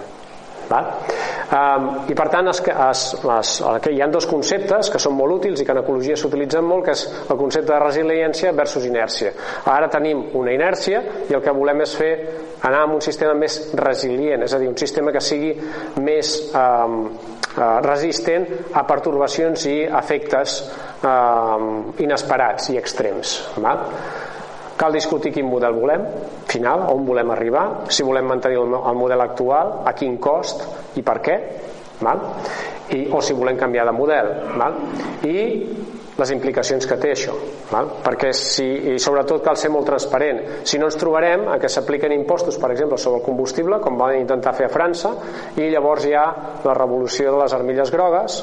I per tant hi ha 2 conceptes que són molt útils i que en ecologia s'utilitzen molt, que és el concepte de resiliència versus inèrcia. Ara tenim una inèrcia i el que volem és anar amb un sistema més resilient, és a dir, un sistema que sigui més resistent a pertorbacions i efectes inesperats i extrems. Cal discutir quin model volem final, on volem arribar, si volem mantenir el model actual, a quin cost i per què, val? O si volem canviar de model, val? I les implicacions que té això, val? Perquè i sobretot cal ser molt transparent. Si no ens trobarem a que s'apliquen impostos, per exemple, sobre el combustible, com van intentar fer a França, i llavors hi ha la revolució de les armilles grogues,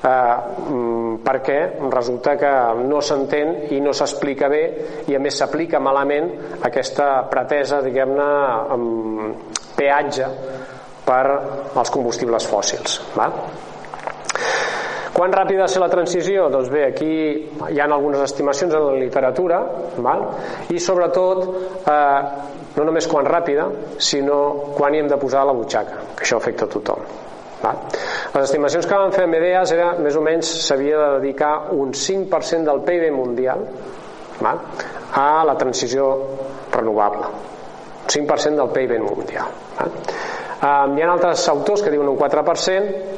perquè resulta que no s'entén i no s'explica bé, i a més s'aplica malament aquesta pretesa, diguem-ne, peatge per als combustibles fòssils, val? Quan ràpida ha de ser la transició? Doncs bé, aquí hi ha algunes estimacions en la literatura, val? I sobretot no només quan ràpida, sinó quan hi hem de posar la butxaca, que això afecta a tothom, val? Les estimacions que vam fer amb EDEAS era més o menys s'havia de dedicar un 5% del PIB mundial, val? A la transició renovable, un 5% del PIB mundial, val? Hi ha altres autors que diuen un 4%,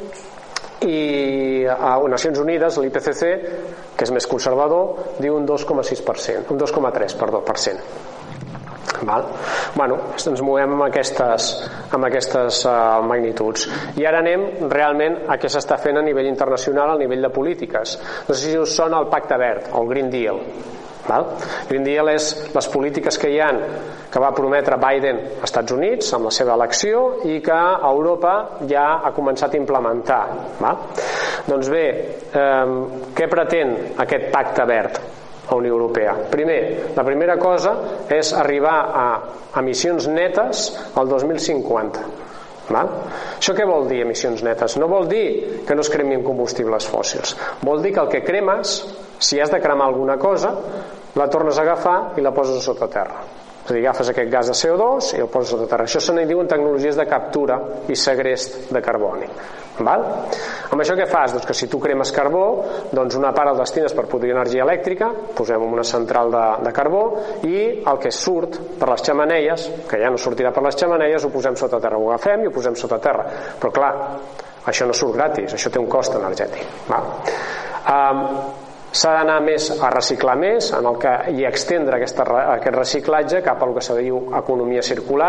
i a Nacions Unides l'IPCC, que és més conservador, diu un 2,6%, un 2,3%. Val? Bueno, ens movem amb aquestes magnituds. I ara anem realment a què s'està fent a nivell internacional, a nivell de polítiques. No sé si us sona el Pacte Verd, el Green Deal. Val? Green Deal és les polítiques que hi ha, que va prometre Biden als Estats Units amb la seva elecció i que Europa ja ha començat a implementar, val? Doncs bé, què pretén aquest Pacte Verd a la Unió Europea? Primer, la primera cosa és arribar a emissions netes al 2050. Val? Això què vol dir, emissions netes? No vol dir que no es cremin combustibles fòssils, vol dir que el que cremes, si has de cremar alguna cosa, la tornes a agafar i la poses sota terra. És a dir, agafes aquest gas de CO2 i el poses sota terra. Això se n'hi diuen tecnologies de captura i segrest de carboni. Val? Amb això què fas? Doncs que si tu cremes carbó, doncs una part el destines per produir energia elèctrica, posem una central de carbó, i el que surt per les xemeneies, que ja no sortirà per les xemeneies, ho posem sota terra, ho agafem i ho posem sota terra. Però clar, això no surt gratis, això té un cost energètic. Val? S'ha d'anar més a reciclar més i extendre aquest reciclatge cap a el que se diu economia circular,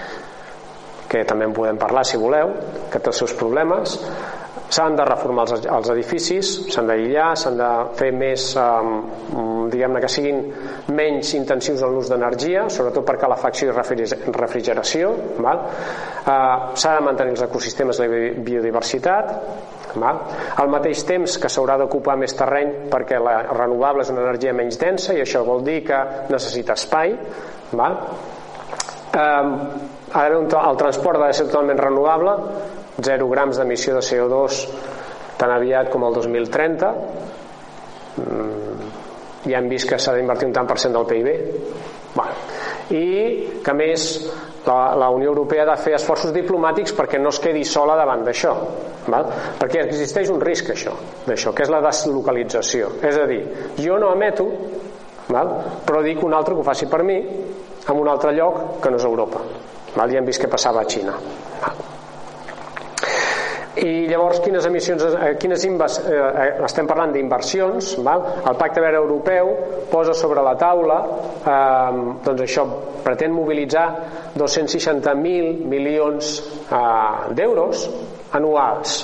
que també en podem parlar si voleu, que té els seus problemes. S'han de reformar els edificis, s'han d'aïllar, s'han de fer més, diguem-ne, que siguin menys intensius en l'ús d'energia, sobretot per calefacció i refrigeració, val? S'ha de mantenir els ecosistemes i la biodiversitat, val? Al mateix temps que s'haurà d'ocupar més terreny perquè la renovable és una energia menys densa i això vol dir que necessita espai, val? El transport ha de ser totalment renovable, 0 grams d'emissió de CO2 tan aviat com el 2030. Ja hem vist que s'ha d'invertir un tant per cent del PIB. I que a més la Unió Europea ha de fer esforços diplomàtics perquè no es quedi sola davant d'això, perquè existeix un risc d'això, que és la deslocalització. És a dir, jo no emeto, però dic un altre que ho faci per mi en un altre lloc que no és Europa. Ja hem vist què passava a Xina. I llavors estem parlant d'inversions, el Pacte Verd Europeu posa sobre la taula, doncs això pretén mobilitzar 260.000 milions d'euros anuals,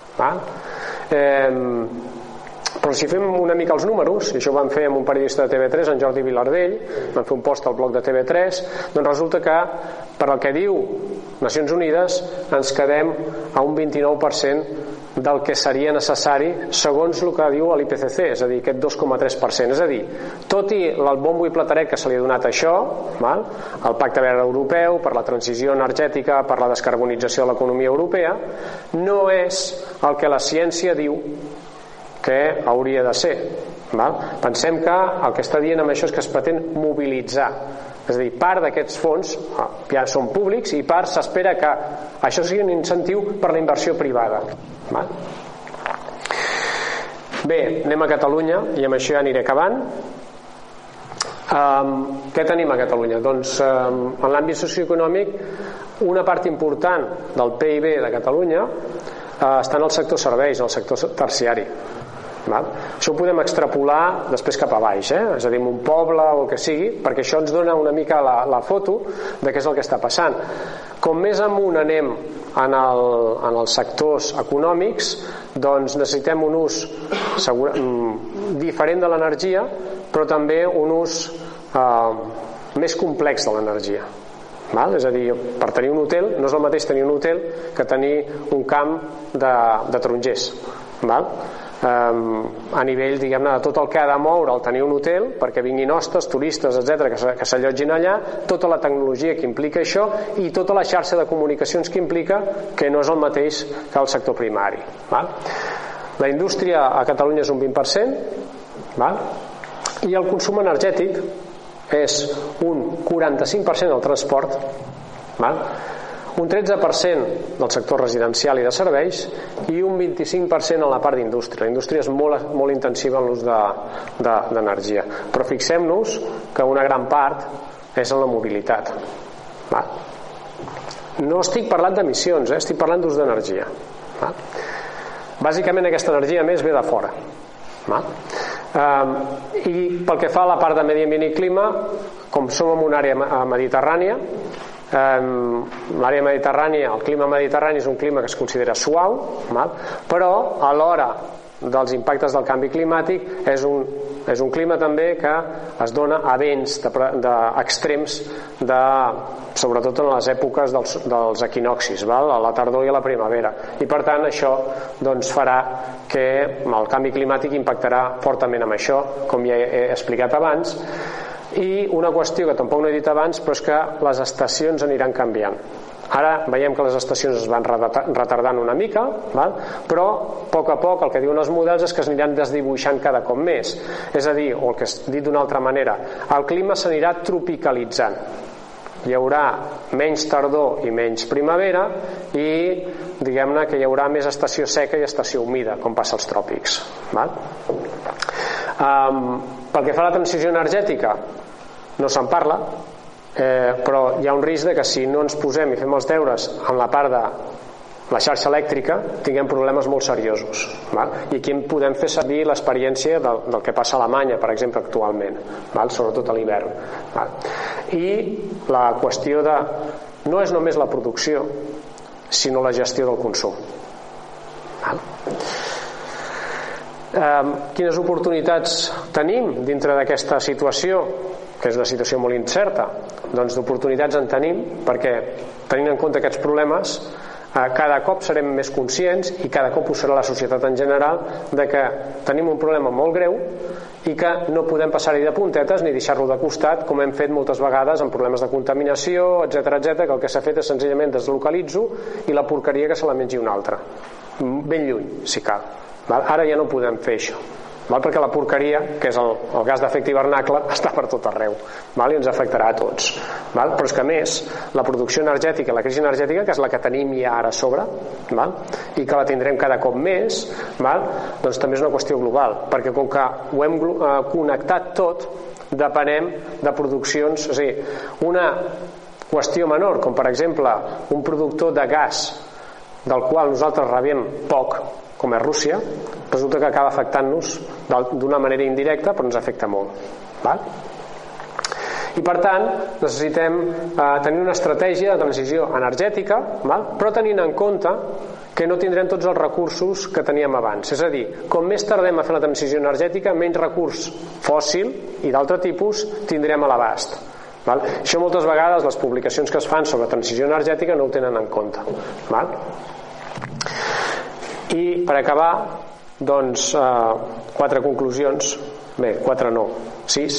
però si fem una mica els números, i això ho van fer amb un periodista de TV3, en Jordi Vilardell, van fer un post al blog de TV3, doncs resulta que per el que diu Nacions Unides ens quedem a un 29% del que seria necessari segons el que diu l'IPCC, és a dir, aquest 2,3%. És a dir, tot i el bombo i plateret que se li ha donat a això, el Pacte Verd Europeu, per la transició energètica, per la descarbonització de l'economia europea, no és el que la ciència diu que hauria de ser. Pensem que el que està dient amb això és que es pretén mobilitzar, és a dir, part d'aquests fons ja són públics i part s'espera que això sigui un incentiu per la inversió privada. Bé, anem a Catalunya i amb això ja aniré acabant. Què tenim a Catalunya? Doncs en l'àmbit socioeconòmic una part important del PIB de Catalunya està en el sector serveis, en el sector terciari. Val? Això ho podem extrapolar després cap a baix, és a dir, en un poble o el que sigui, perquè això ens dona una mica la foto de què és el que està passant. Com més amunt anem en els sectors econòmics, doncs necessitem un ús diferent de l'energia, però també un ús més complex de l'energia. És a dir, per tenir un hotel no és el mateix tenir un hotel que tenir un camp de tarongers. A nivell, diguem-ne, de tot el que ha de moure el tenir un hotel perquè vinguin hostes, turistes, etc., que s'allotgin allà, tota la tecnologia que implica això i tota la xarxa de comunicacions que implica, que no és el mateix que el sector primari. La indústria a Catalunya és un 20%, i el consum energètic és un 45% del transport, un 13% del sector residencial i de serveis i un 25% en la part d'indústria. La indústria és molt intensiva en l'ús d'energia, però fixem-nos que una gran part és en la mobilitat. No estic parlant d'emissions, estic parlant d'ús d'energia. Bàsicament aquesta energia més ve de fora. I pel que fa a la part de medi ambient i clima, com som en una àrea mediterrània, l'àrea mediterrània, el clima mediterrani és un clima que es considera suau, però a l'hora dels impactes del canvi climàtic és un clima també que es dona a vents extrems, sobretot en les èpoques dels equinoccis, a la tardor i a la primavera, i per tant això farà que el canvi climàtic impactarà fortament amb això, com ja he explicat abans. I una qüestió que tampoc no he dit abans, però és que les estacions aniran canviant. Ara veiem que les estacions es van retardant una mica, però a poc el que diuen els models és que es aniran desdibuixant cada cop més. És a dir, o el que és dit d'una altra manera, el clima s'anirà tropicalitzant. Hi haurà menys tardor i menys primavera i diguem-ne que hi haurà més estació seca i estació humida, com passa als tròpics. Pel que fa a la transició energètica, no se'n parla, però hi ha un risc de que si no ens posem i fem els deures en la part de la xarxa elèctrica tinguem problemes molt seriosos. I aquí podem fer servir l'experiència del que passa a Alemanya, per exemple, actualment, sobretot a l'hivern. I la qüestió no és només la producció, sinó la gestió del consum. Quines oportunitats tenim dintre d'aquesta situació, que és una situació molt incerta? Doncs d'oportunitats en tenim, perquè tenint en compte aquests problemes cada cop serem més conscients, i cada cop ho serà la societat en general, de que tenim un problema molt greu i que no podem passar-hi de puntetes ni deixar-lo de costat, com hem fet moltes vegades en problemes de contaminació, etc., que el que s'ha fet és senzillament deslocalitzo i la porqueria que se la mengi un altre, ben lluny, si cal. Ara ja no podem fer això, perquè la porqueria, que és el gas d'efecte hivernacle, està per tot arreu i ens afectarà a tots. Però és que a més la producció energètica, la crisi energètica, que és la que tenim ja ara a sobre i que la tindrem cada cop més, doncs també és una qüestió global, perquè com que ho hem connectat tot, depenem de produccions. És a dir, una qüestió menor, com per exemple un productor de gas del qual nosaltres rebem poc, com és Rússia, resulta que acaba afectant-nos d'una manera indirecta, però ens afecta molt. I per tant necessitem tenir una estratègia de transició energètica, però tenint en compte que no tindrem tots els recursos que teníem abans. És a dir, com més tardem a fer la transició energètica, menys recurs fòssil i d'altre tipus tindrem a l'abast. Això moltes vegades les publicacions que es fan sobre transició energètica no ho tenen en compte. I per acabar, doncs 4 conclusions. Bé, 4 no, 6.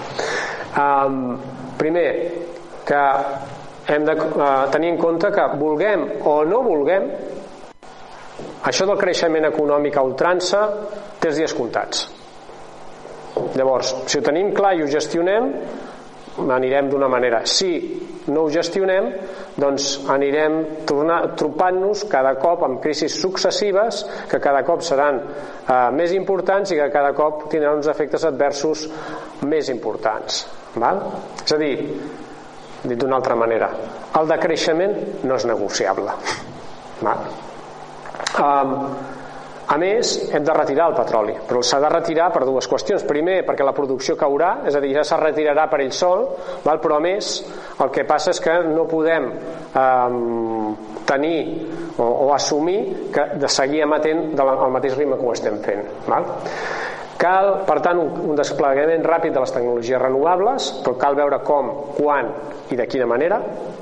Primer, que hem de tenir en compte que vulguem o no vulguem, això del creixement econòmic a ultrança té els dies comptats. Llavors, si ho tenim clar i ho gestionem, anirem d'una manera. Si no ho gestionem, doncs anirem tropant-nos cada cop amb crisis successives que cada cop seran més importants i que cada cop tindran uns efectes adversos més importants. És a dir, dit d'una altra manera, el decreixement no és negociable. A més, hem de retirar el petroli, però s'ha de retirar per dues qüestions. Primer, perquè la producció caurà, és a dir, ja se retirarà per ell sol, però a més, el que passa és que no podem tenir o assumir que de seguir emetent al mateix ritme que ho estem fent. Cal, per tant, un desplegament ràpid de les tecnologies renovables, però cal veure com, quan i de quina manera.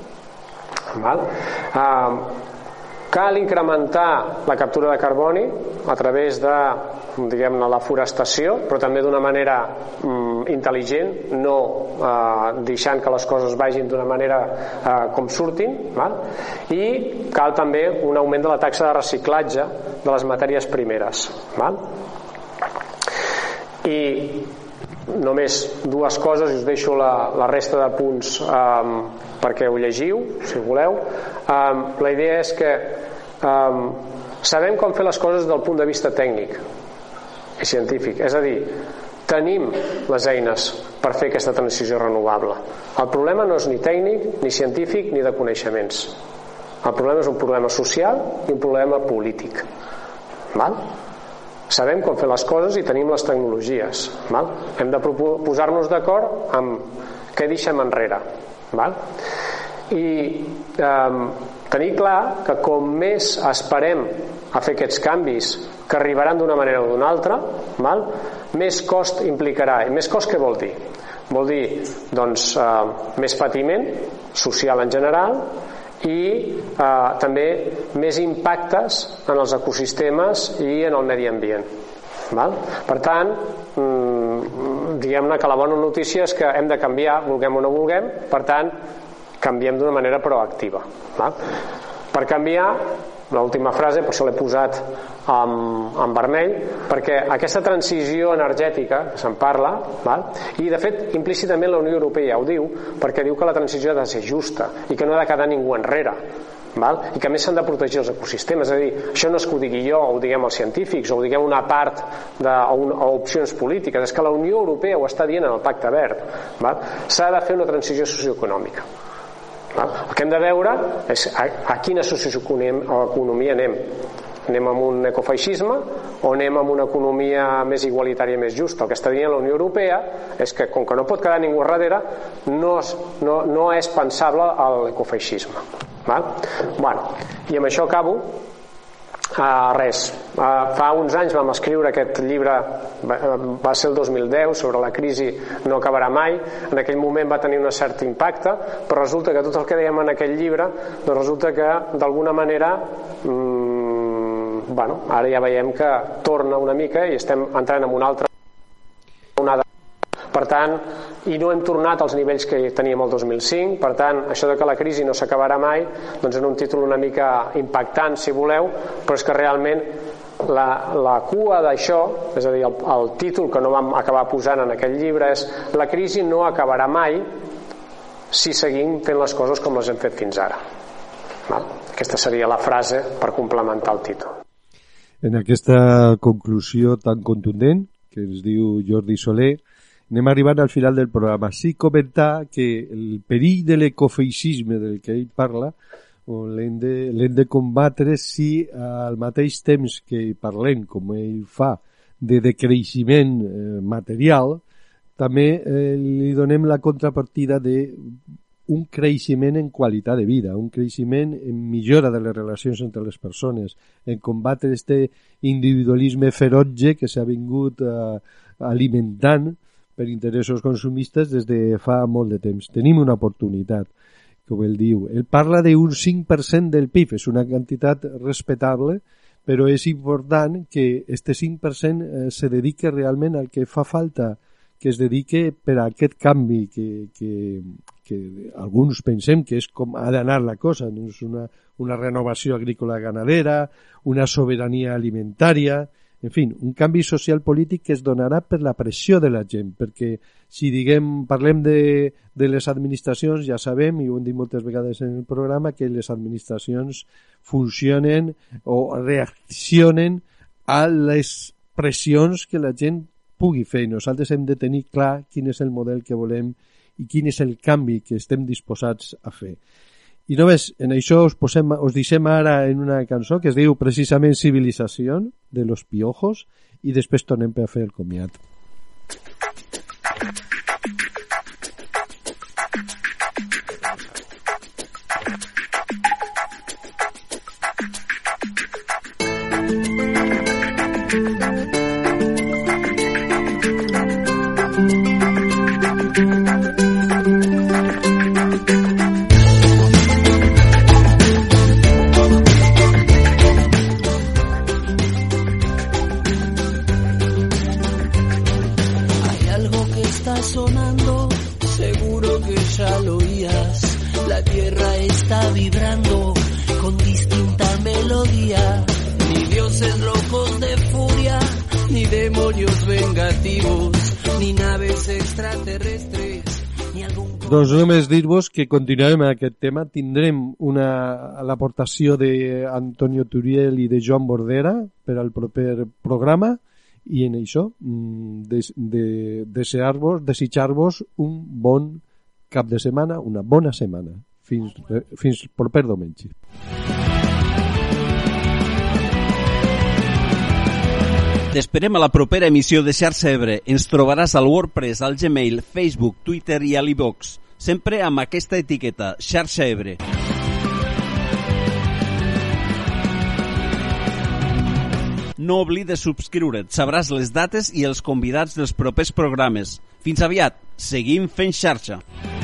Cal incrementar la captura de carboni a través de, diguem-ne, la forestació, però també d'una manera intel·ligent, no deixant que les coses vagin d'una manera com surtin, i cal també un augment de la taxa de reciclatge de les matèries primeres. I només dues coses, i us deixo la resta de punts perquè ho llegiu, si voleu. La idea és que sabem com fer les coses del punt de vista tècnic i científic, és a dir, tenim les eines per fer aquesta transició renovable. El problema no és ni tècnic, ni científic, ni de coneixements. El problema és un problema social i un problema polític. Sabem com fer les coses i tenim les tecnologies. Hem de posar-nos d'acord amb què deixem enrere. I tenir clar que com més esperem a fer aquests canvis que arribaran d'una manera o d'una altra, més cost implicarà. I més cost què vol dir? Vol dir doncs, més patiment social en general i també més impactes en els ecosistemes i en el medi ambient. Per tant, diguem-ne que la bona notícia és que hem de canviar, vulguem o no vulguem, per tant canviem d'una manera proactiva. Per canviar, l'última frase, per això l'he posat en vermell, perquè aquesta transició energètica que se'n parla, i de fet implícitament la Unió Europea ho diu, perquè diu que la transició ha de ser justa i que no ha de quedar ningú enrere, i que a més s'han de protegir els ecosistemes. És a dir, això no és que ho digui jo o ho diguem els científics o ho diguem una part o opcions polítiques, és que la Unió Europea ho està dient en el Pacte Verd. S'ha de fer una transició socioeconòmica. El que hem de veure és a quina socioeconomia anem. Anem amb un ecofeixisme o anem amb una economia més igualitària i més justa? El que està dient la Unió Europea és que, com que no pot quedar ningú darrere, no és pensable l'ecofeixisme. I amb això acabo. Fa uns anys vam escriure aquest llibre, va ser el 2010, sobre la crisi no acabarà mai. En aquell moment va tenir un cert impacte, però resulta que tot el que dèiem en aquell llibre, doncs resulta que d'alguna manera ara ja veiem que torna una mica i estem entrant en una altra onada. Per tant, i no hem tornat als nivells que teníem el 2005. Per tant, això de que la crisi no s'acabarà mai, doncs en un títol una mica impactant, si voleu, però és que realment la cua d'això, és a dir, el títol que no vam acabar posant en aquell llibre és "La crisi no acabarà mai si seguim fent les coses com les hem fet fins ara". Aquesta seria la frase per complementar el títol. En aquesta conclusió tan contundent que ens diu Jordi Soler, anem arribant al final del programa. Sí comentar que el perill de l'ecofeixisme del que ell parla l'hem de combatre si al mateix temps que parlem, com ell fa, de decreixement material, també li donem la contrapartida d'un creixement en qualitat de vida, un creixement en millora de les relacions entre les persones, en combatre aquest individualisme ferotge que s'ha vingut alimentant per interessos consumistes des de fa molt de temps. Tenim una oportunitat, com ell diu. Ell parla d'un 5% del PIB, és una quantitat respectable, però és important que aquest 5% se dedique realment al que fa falta, que es dedique per a aquest canvi que alguns pensem que és com ha d'anar la cosa, no és una renovació agrícola ganadera, una sobirania alimentària, en fi, un canvi social polític que es donarà per la pressió de la gent, perquè si parlem de les administracions, ja sabem, i ho hem dit moltes vegades en el programa, que les administracions funcionen o reaccionen a les pressions que la gent pugui fer. Nosaltres hem de tenir clar quin és el model que volem i quin és el canvi que estem disposats a fer. I només en això us deixem ara en una cançó que es diu precisament Civilización, de Los Piojos, i després tornem per a fer el comiat. Sonando, seguro que ya lo oías. La tierra está vibrando con distinta melodía. Ni dioses locos de furia, ni demonios vengativos, ni naves extraterrestres, ni algún... Doncs només dir-vos que continuarem en aquest tema. Tindrem l'aportació d'Antonio Turiel i de Joan Bordera per al proper programa. I en això, desitjar-vos un bon cap de setmana, una bona setmana. Fins proper diumenge. T'esperem a la propera emissió de Xarxa Ebre. Ens trobaràs al WordPress, al Gmail, Facebook, Twitter i a l'Ivox. Sempre amb aquesta etiqueta, Xarxa Ebre. No oblides subscriure't, sabràs les dates i els convidats dels propers programes. Fins aviat, seguim fent xarxa.